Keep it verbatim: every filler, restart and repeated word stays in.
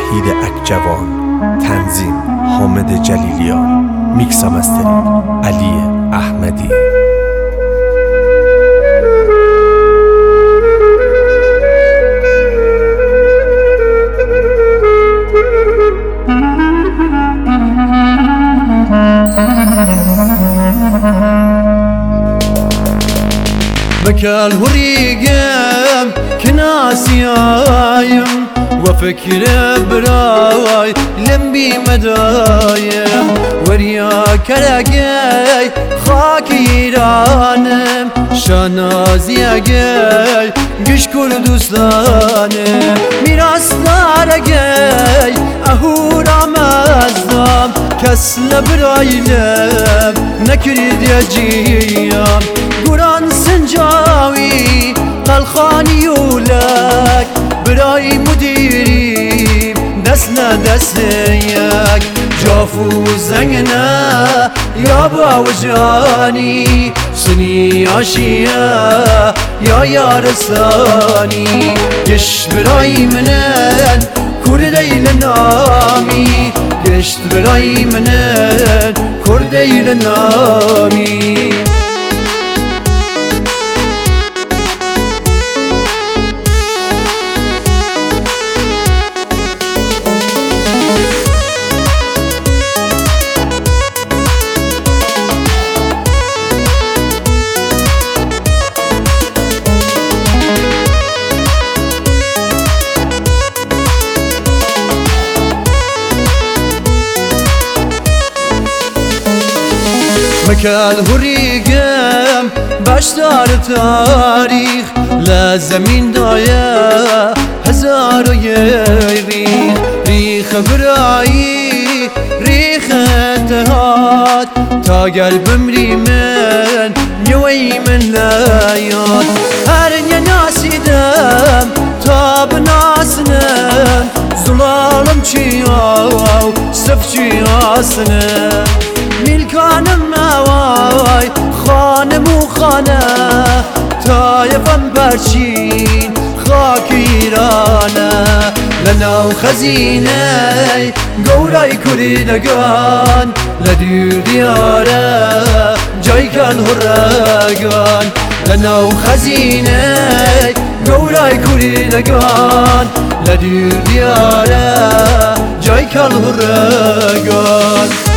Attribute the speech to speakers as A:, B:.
A: وحید اکجوان، تنظیم حامد جلیلیان، میکس و مسترینگ علی احمدی.
B: بكال هريقم كناسيايم وفكر براي لمبي مدايم وريا كلاقي خاكي رانم شانازياقي قشكر دوستانم ميراس دارقي اهورا مزدام كسل برايلم نكرد يجيام قران سنجاوي قلخاني ولك براي مديري دسنا دسيك جافو زنگنا يا باوجاني سني عشيا يا يارستاني يش براي منن كردي لنامي يشت براي منن كردي لنامي. مكال هريقم باشدار تاريخ لازمين دايا هزار يريخ ريخ براي ريخ اتهاد تا قلبم ريمن نوي من لايات هرن يا ناسي دم تا بناسنن زلالم چياو سف چياسنن ملكانم مواي خانم و خانه تايفم برچين خاك ايرانه لناو خزينه قوراي كردگان لدير دياره جاي كان هرگان لناو خزينه قوراي كردگان لدير دياره جاي كان هرگان.